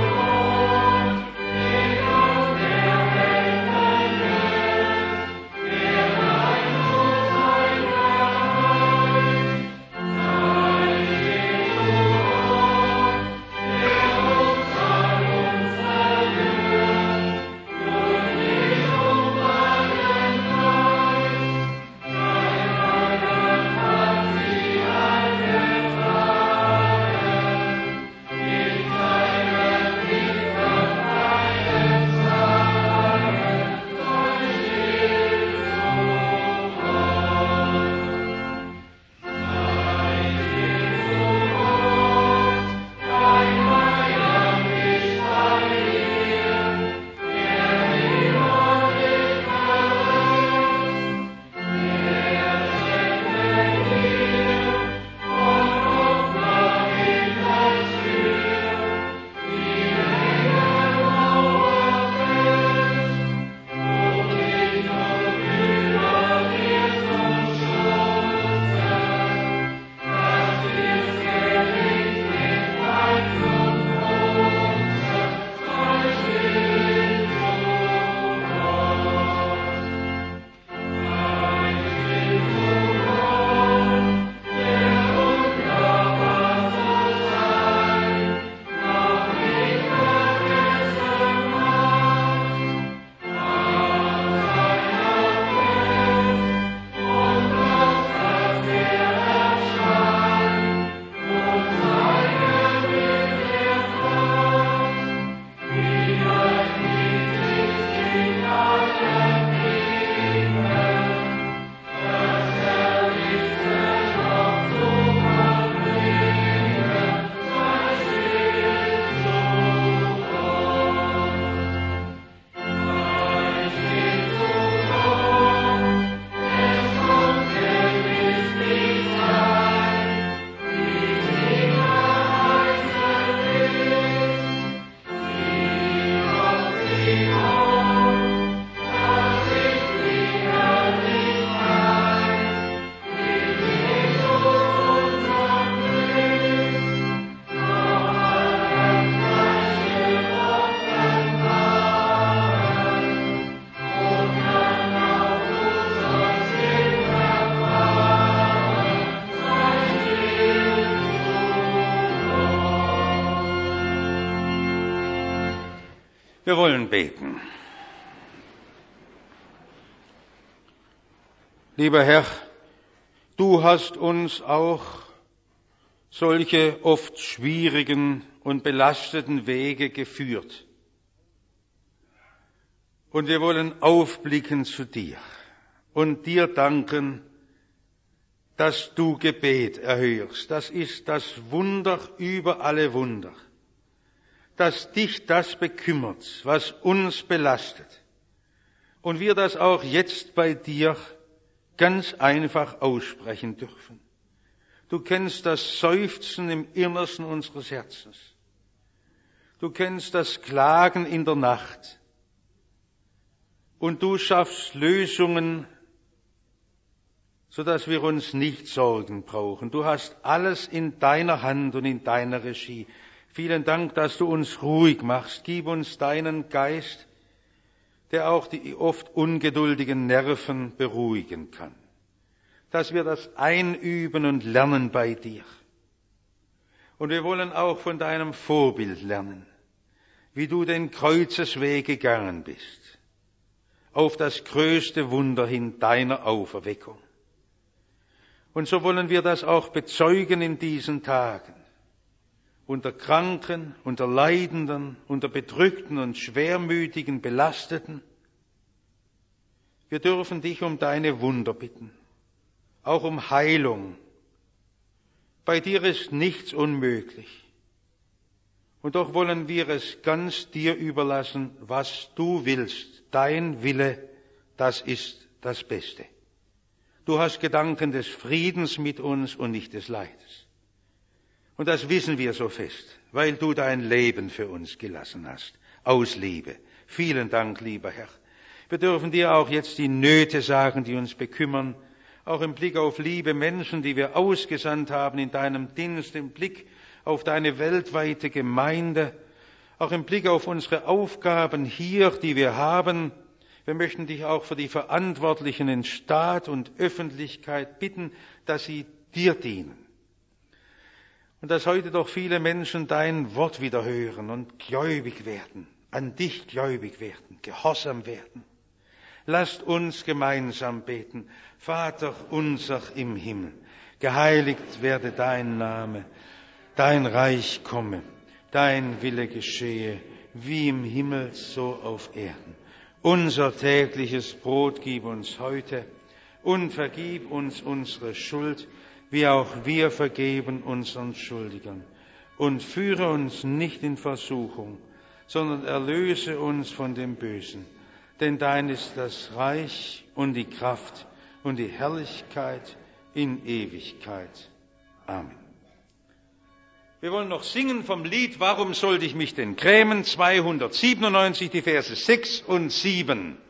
Amen. Wir wollen beten. Lieber Herr, du hast uns auch solche oft schwierigen und belasteten Wege geführt. Und wir wollen aufblicken zu dir und dir danken, dass du Gebet erhörst. Das ist das Wunder über alle Wunder, dass dich das bekümmert, was uns belastet. Und wir das auch jetzt bei dir ganz einfach aussprechen dürfen. Du kennst das Seufzen im Innersten unseres Herzens. Du kennst das Klagen in der Nacht. Und du schaffst Lösungen, sodass wir uns nicht Sorgen brauchen. Du hast alles in deiner Hand und in deiner Regie. Vielen Dank, dass du uns ruhig machst. Gib uns deinen Geist, der auch die oft ungeduldigen Nerven beruhigen kann. Dass wir das einüben und lernen bei dir. Und wir wollen auch von deinem Vorbild lernen, wie du den Kreuzesweg gegangen bist, auf das größte Wunder hin deiner Auferweckung. Und so wollen wir das auch bezeugen in diesen Tagen. Unter Kranken, unter Leidenden, unter Bedrückten und Schwermütigen, Belasteten. Wir dürfen dich um deine Wunder bitten, auch um Heilung. Bei dir ist nichts unmöglich. Und doch wollen wir es ganz dir überlassen, was du willst. Dein Wille, das ist das Beste. Du hast Gedanken des Friedens mit uns und nicht des Leides. Und das wissen wir so fest, weil du dein Leben für uns gelassen hast, aus Liebe. Vielen Dank, lieber Herr. Wir dürfen dir auch jetzt die Nöte sagen, die uns bekümmern, auch im Blick auf liebe Menschen, die wir ausgesandt haben in deinem Dienst, im Blick auf deine weltweite Gemeinde, auch im Blick auf unsere Aufgaben hier, die wir haben. Wir möchten dich auch für die Verantwortlichen in Staat und Öffentlichkeit bitten, dass sie dir dienen. Und dass heute doch viele Menschen dein Wort wieder hören und gläubig werden, an dich gläubig werden, gehorsam werden. Lasst uns gemeinsam beten. Vater unser im Himmel, geheiligt werde dein Name, dein Reich komme, dein Wille geschehe, wie im Himmel so auf Erden. Unser tägliches Brot gib uns heute und vergib uns unsere Schuld, wie auch wir vergeben unseren Schuldigern. Und führe uns nicht in Versuchung, sondern erlöse uns von dem Bösen. Denn dein ist das Reich und die Kraft und die Herrlichkeit in Ewigkeit. Amen. Wir wollen noch singen vom Lied Warum sollte ich mich denn grämen? zweihundertsiebenundneunzig, die Verse sechs und sieben.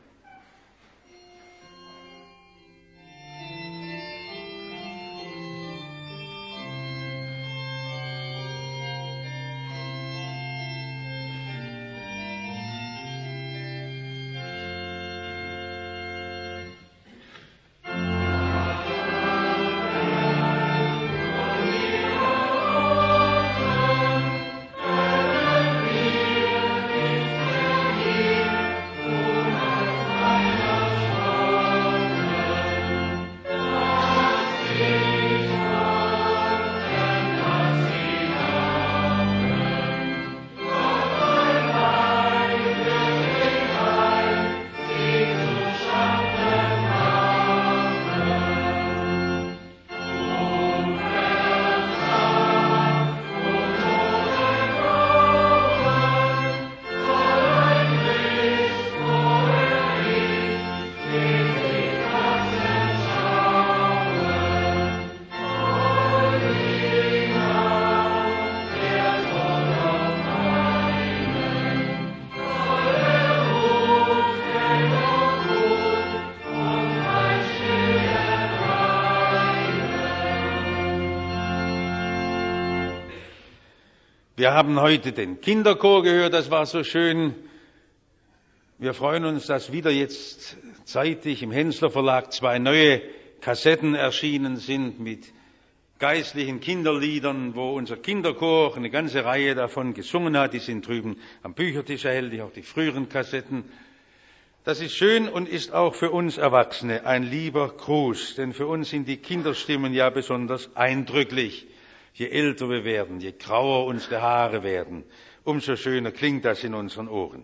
Wir haben heute den Kinderchor gehört, das war so schön. Wir freuen uns, dass wieder jetzt zeitig im Hensler Verlag zwei neue Kassetten erschienen sind mit geistlichen Kinderliedern, wo unser Kinderchor eine ganze Reihe davon gesungen hat. Die sind drüben am Büchertisch erhältlich, auch die früheren Kassetten. Das ist schön und ist auch für uns Erwachsene ein lieber Gruß, denn für uns sind die Kinderstimmen ja besonders eindrücklich. Je älter wir werden, je grauer unsere Haare werden, umso schöner klingt das in unseren Ohren.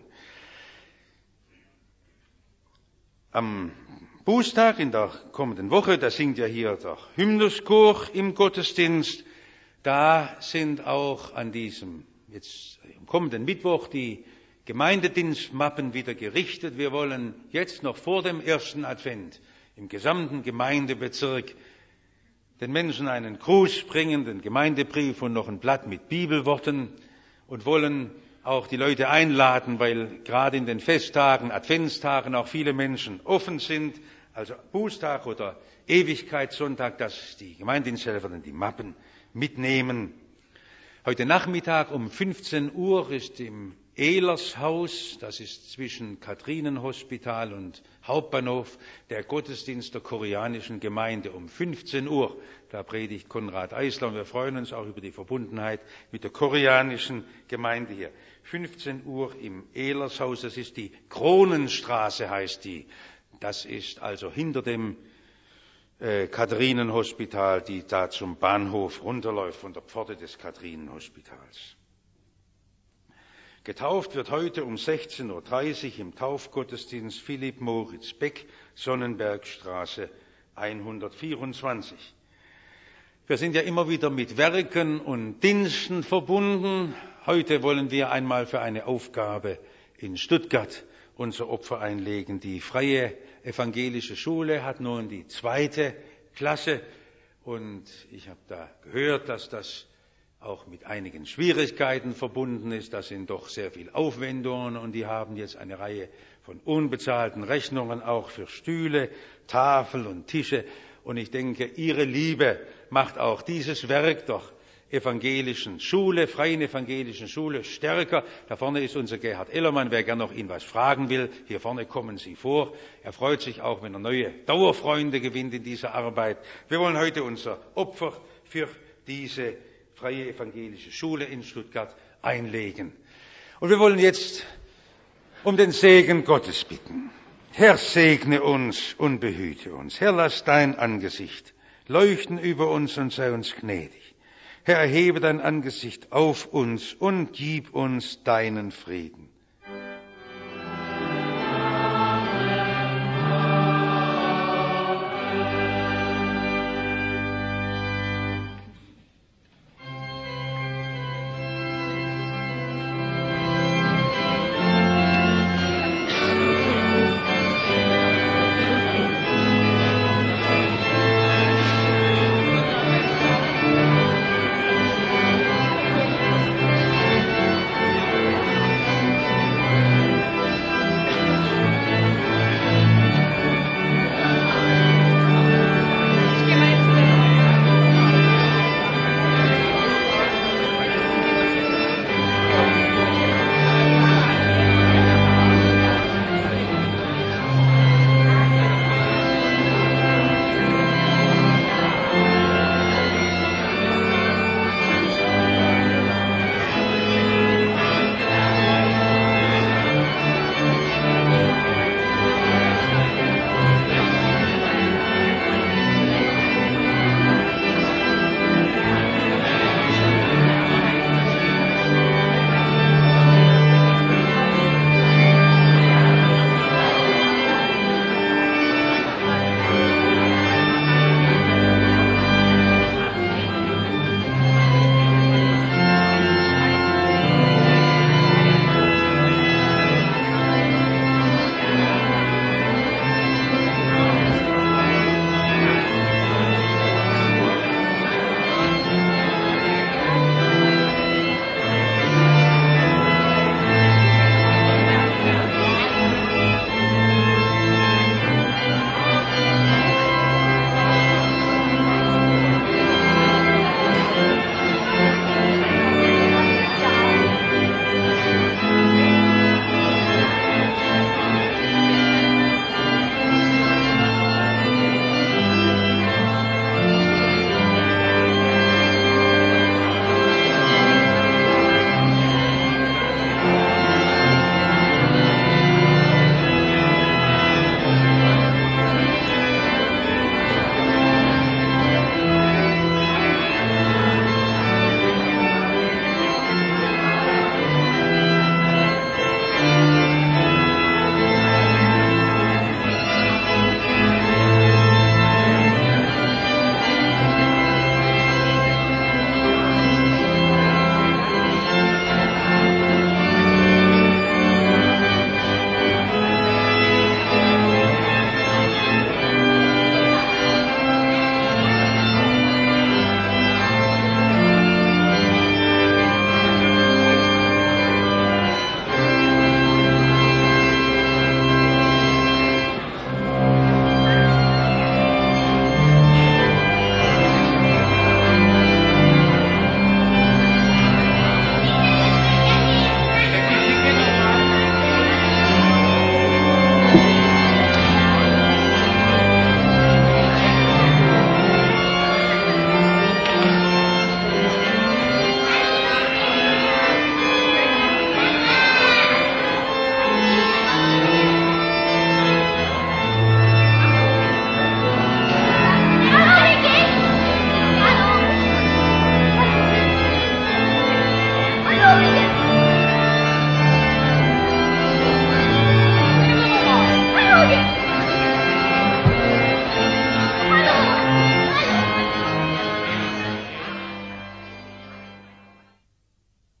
Am Bußtag in der kommenden Woche, da singt ja hier der Hymnuschor im Gottesdienst, da sind auch an diesem, jetzt am kommenden Mittwoch, die Gemeindedienstmappen wieder gerichtet. Wir wollen jetzt noch vor dem ersten Advent im gesamten Gemeindebezirk den Menschen einen Gruß bringen, den Gemeindebrief und noch ein Blatt mit Bibelworten und wollen auch die Leute einladen, weil gerade in den Festtagen, Adventstagen auch viele Menschen offen sind, also Bußtag oder Ewigkeitssonntag, dass die Gemeindediensthelfer dann die Mappen mitnehmen. Heute Nachmittag um fünfzehn Uhr ist im Ehlershaus, das ist zwischen Kathrinenhospital und Hauptbahnhof, der Gottesdienst der koreanischen Gemeinde um fünfzehn Uhr. Da predigt Konrad Eisler und wir freuen uns auch über die Verbundenheit mit der koreanischen Gemeinde hier. fünfzehn Uhr im Ehlershaus, das ist die Kronenstraße, heißt die. Das ist also hinter dem äh, Kathrinenhospital, die da zum Bahnhof runterläuft von der Pforte des Kathrinenhospitals. Getauft wird heute um sechzehn Uhr dreißig im Taufgottesdienst Philipp Moritz Beck, Sonnenbergstraße hundertvierundzwanzig. Wir sind ja immer wieder mit Werken und Diensten verbunden. Heute wollen wir einmal für eine Aufgabe in Stuttgart unser Opfer einlegen. Die Freie Evangelische Schule hat nun die zweite Klasse und ich habe da gehört, dass das auch mit einigen Schwierigkeiten verbunden ist. Das sind doch sehr viel Aufwendungen und die haben jetzt eine Reihe von unbezahlten Rechnungen auch für Stühle, Tafel und Tische. Und ich denke, Ihre Liebe macht auch dieses Werk der evangelischen Schule, freien evangelischen Schule stärker. Da vorne ist unser Gerhard Ellermann, wer gern noch ihn was fragen will. Hier vorne kommen Sie vor. Er freut sich auch, wenn er neue Dauerfreunde gewinnt in dieser Arbeit. Wir wollen heute unser Opfer für diese freie evangelische Schule in Stuttgart einlegen. Und wir wollen jetzt um den Segen Gottes bitten. Herr, segne uns und behüte uns. Herr, lass dein Angesicht leuchten über uns und sei uns gnädig. Herr, erhebe dein Angesicht auf uns und gib uns deinen Frieden.